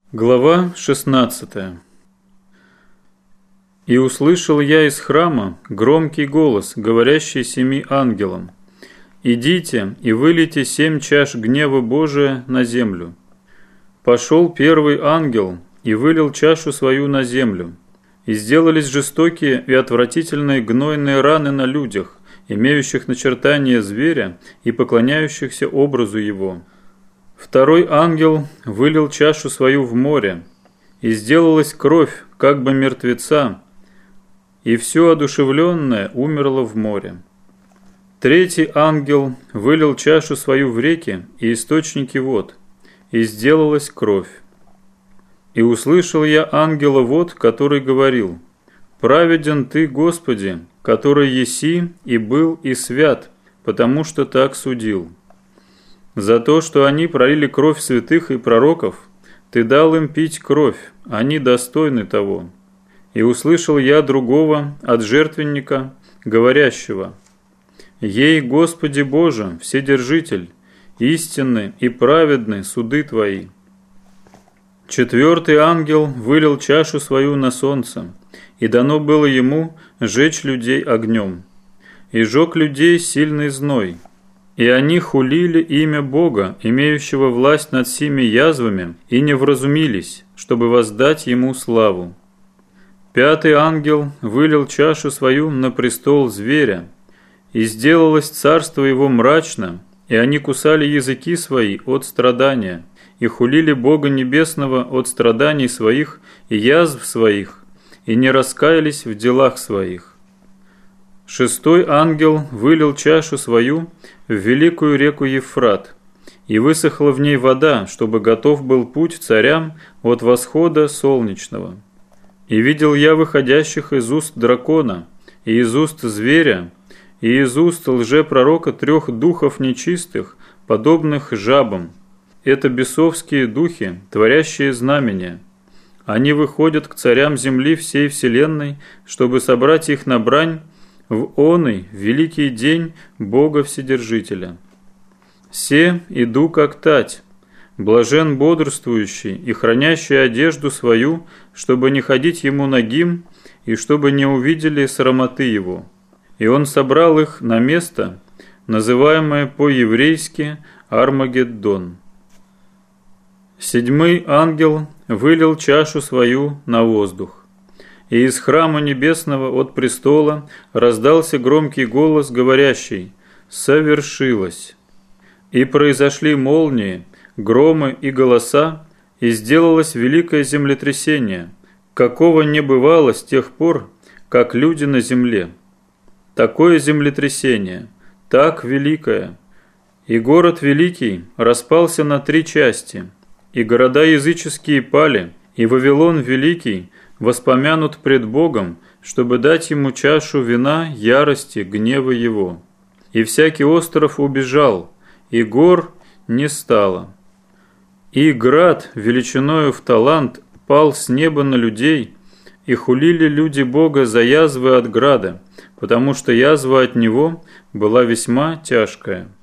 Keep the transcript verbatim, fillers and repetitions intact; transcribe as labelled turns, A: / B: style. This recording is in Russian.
A: Глава шестнадцатая. «И услышал я из храма громкий голос, говорящий семи ангелам: идите и вылейте семь чаш гнева Божия на землю. Пошел первый ангел и вылил чашу свою на землю, и сделались жестокие и отвратительные гнойные раны на людях, имеющих начертание зверя и поклоняющихся образу его. Второй ангел вылил чашу свою в море, и сделалась кровь, как бы мертвеца, и все одушевленное умерло в море. Третий ангел вылил чашу свою в реки и источники вод, и сделалась кровь. И услышал я ангела вод, который говорил: праведен ты, Господи, который еси и был и свят, потому что так судил. За то, что они пролили кровь святых и пророков, ты дал им пить кровь, они достойны того. И услышал я другого от жертвенника, говорящего: ей, Господи Боже, Вседержитель, истинны и праведны суды Твои. Четвертый ангел вылил чашу свою на солнце, и дано было ему жечь людей огнем. И жег людей сильный зной. И они хулили имя Бога, имеющего власть над сими язвами, и не вразумились, чтобы воздать ему славу. Пятый ангел вылил чашу свою на престол зверя, и сделалось царство его мрачно, и они кусали языки свои от страдания, и хулили Бога Небесного от страданий своих и язв своих, и не раскаялись в делах своих. Шестой ангел вылил чашу свою в великую реку Евфрат, и высохла в ней вода, чтобы готов был путь царям от восхода солнечного. И видел я выходящих из уст дракона, и из уст зверя, и из уст лжепророка трех духов нечистых, подобных жабам. Это бесовские духи, творящие знамения. Они выходят к царям земли всей вселенной, чтобы собрать их на брань в оный великий день Бога Вседержителя. Се иду как тать, блажен бодрствующий и хранящий одежду свою, чтобы не ходить ему нагим, и чтобы не увидели срамоты его. И он собрал их на место, называемое по-еврейски Армагеддон. Седьмой ангел вылил чашу свою на воздух. И из храма небесного от престола раздался громкий голос, говорящий: «Совершилось!» И произошли молнии, громы и голоса, и сделалось великое землетрясение, какого не бывало с тех пор, как люди на земле. Такое землетрясение, так великое. И город великий распался на три части, и города языческие пали, и Вавилон великий воспомянут пред Богом, чтобы дать ему чашу вина ярости, гнева его. И всякий остров убежал, и гор не стало. И град величиною в талант пал с неба на людей, и хулили люди Бога за язвы от града, потому что язва от него была весьма тяжкая.